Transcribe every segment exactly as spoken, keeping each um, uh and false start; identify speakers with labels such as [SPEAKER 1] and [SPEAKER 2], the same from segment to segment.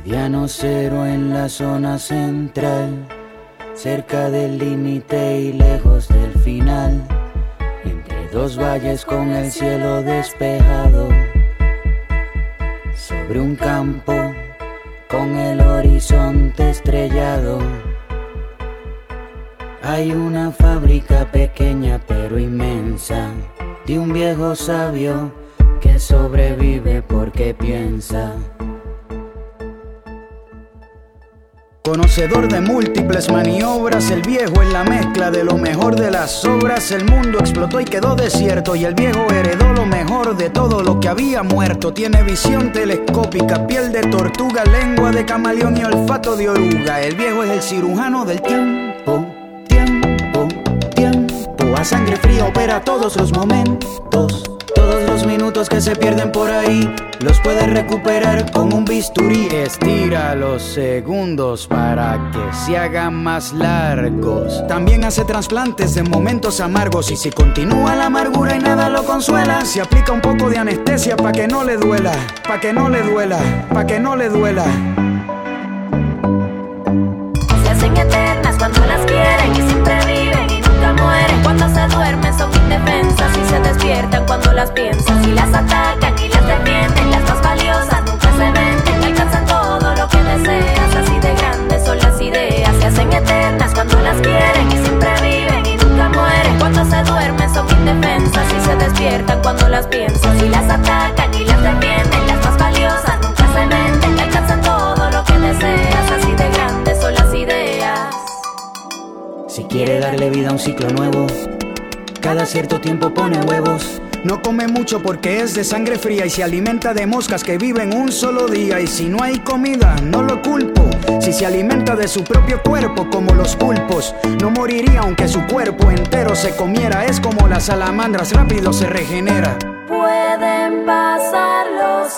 [SPEAKER 1] Mediano cero en la zona central, cerca del límite y lejos del final, entre dos valles con el cielo despejado, sobre un campo con el horizonte estrellado. Hay una fábrica pequeña pero inmensa, de un viejo sabio que sobrevive porque piensa.
[SPEAKER 2] Conocedor de múltiples maniobras, el viejo es la mezcla de lo mejor de las obras. El mundo explotó y quedó desierto, y el viejo heredó lo mejor de todo lo que había muerto. Tiene visión telescópica, piel de tortuga, lengua de camaleón y olfato de oruga. El viejo es el cirujano del tiempo, tiempo, tiempo. A sangre fría opera todos los momentos. Todos los minutos que se pierden por ahí los puedes recuperar con un bisturí. Estira los segundos para que se hagan más largos. También hace trasplantes en momentos amargos. Y si continúa la amargura y nada lo consuela, se aplica un poco de anestesia pa' que no le duela, pa' que no le duela, pa' que no le duela.
[SPEAKER 3] Se hacen eternas cuando las quieren y siempre viven y nunca mueren. Cuando se duermen son indefensas y se despiertan cuando las piensas. Y las atacan y las defienden, las más valiosas nunca se venden. Alcanzan todo lo que deseas, así de grandes son las ideas. Se hacen eternas cuando las quieren y siempre viven y nunca mueren. Cuando se duermen son indefensas y se despiertan cuando las piensas. Y las atacan y las defienden, las más valiosas nunca se venden. Alcanzan todo lo que deseas, así de grandes son las ideas.
[SPEAKER 1] Si quiere darle vida a un ciclo nuevo, cada cierto tiempo pone huevos.
[SPEAKER 2] No come mucho porque es de sangre fría y se alimenta de moscas que viven un solo día. Y si no hay comida, no lo culpo. Si se alimenta de su propio cuerpo como los pulpos, no moriría aunque su cuerpo entero se comiera. Es como las salamandras, rápido se regenera.
[SPEAKER 3] Pueden pasar los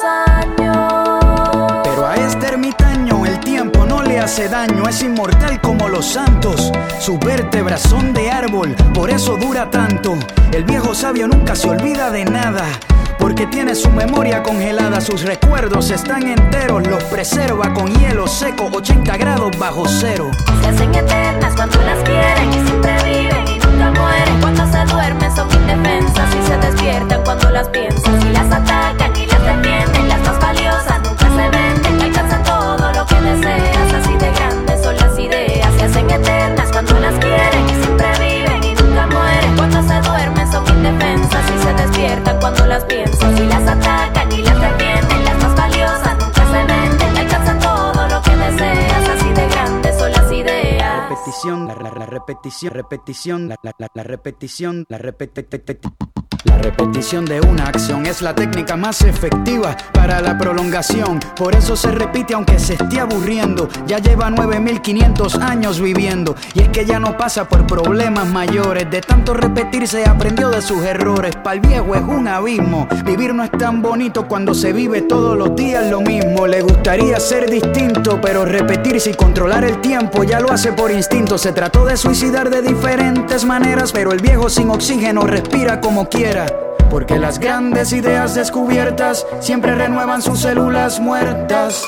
[SPEAKER 3] años,
[SPEAKER 2] pero a este ermitaño el tiempo no le hace daño. Es inmortal como los santos, sus vértebras son de árbol, por eso dura tanto. El viejo sabio nunca se olvida de nada, porque tiene su memoria congelada. Sus recuerdos están enteros, los preserva con hielo seco, ochenta grados bajo cero.
[SPEAKER 3] Se hacen eternas cuando las quieren y siempre viven y nunca mueren. Cuando se duermen son indefensas y se despiertan cuando las piensas. Y las atacan y las defienden, las más valiosas nunca se venden. Alcanzan todo lo que deseas, así de grandes son las ideas. Se hacen eternas cuando las quieren y siempre viven y nunca mueren. Cuando se duermen son indefensas y se despiertan cuando las piensas. Y las atacan y las defienden, las más valiosas nunca se venden. Alcanzan todo lo que deseas, así de grandes son las ideas.
[SPEAKER 2] Repetición, la, la, la repetición, repetición, la, la, la, la repetición, la repetición. La repetición de una acción es la técnica más efectiva para la prolongación. Por eso se repite aunque se esté aburriendo. Ya lleva nueve mil quinientos años viviendo, y es que ya no pasa por problemas mayores. De tanto repetir se aprendió de sus errores. Pa'l viejo es un abismo. Vivir no es tan bonito cuando se vive todos los días lo mismo. Le gustaría ser distinto, pero repetirse y controlar el tiempo ya lo hace por instinto. Se trató de suicidar de diferentes maneras, pero el viejo sin oxígeno respira como quiera. Porque las grandes ideas descubiertas siempre renuevan sus células muertas.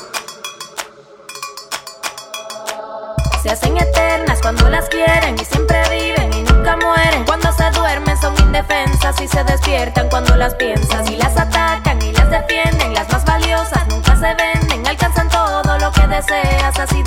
[SPEAKER 3] Se hacen eternas cuando las quieren y siempre viven y nunca mueren. Cuando se duermen son indefensas y se despiertan cuando las piensas. Y las atacan y las defienden, las más valiosas nunca se venden. Alcanzan todo lo que deseas, así